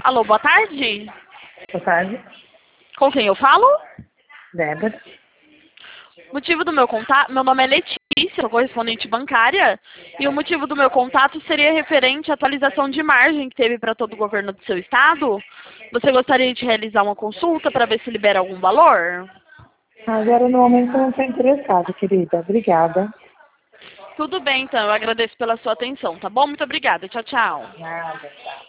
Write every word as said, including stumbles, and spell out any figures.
Alô, boa tarde. Boa tarde. Com quem eu falo? Débora. Motivo do meu contato, meu nome é Letícia, sou correspondente bancária, e o motivo do meu contato seria referente à atualização de margem que teve para todo o governo do seu estado. Você gostaria de realizar uma consulta para ver se libera algum valor? Agora, no momento, eu não estou interessada, querida. Obrigada. Tudo bem, então, eu agradeço pela sua atenção, tá bom? Muito obrigada, tchau, tchau. Nada, tchau.